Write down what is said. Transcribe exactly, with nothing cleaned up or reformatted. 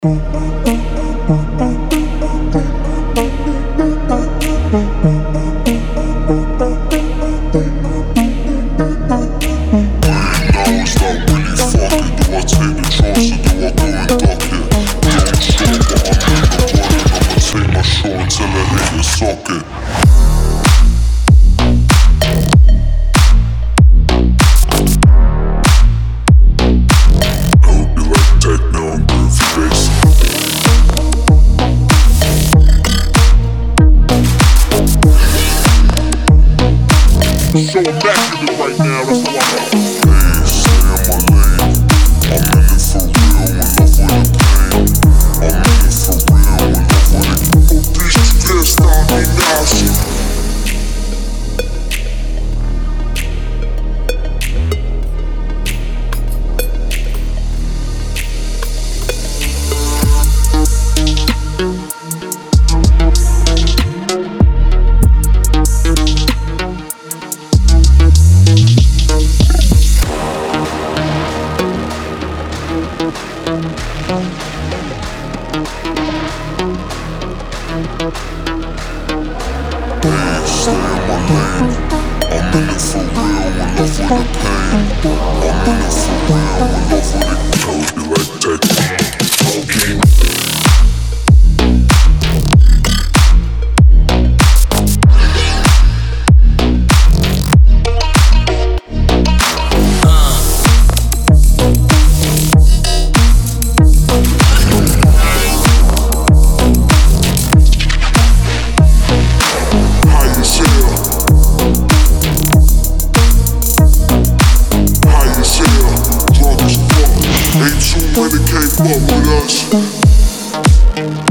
Socket. So immaculate right now, that's why I'm hey, stay in my lane. I'm in it for real, enough with the pain. I'm in it for real, enough with it. Oh, bitch, you pissed on me now, shit. Hey, stay in my lane. I'm in it for real, enough with the pain. I'm in it for real, enough with it. Told you like that. Okay. When it came up with us.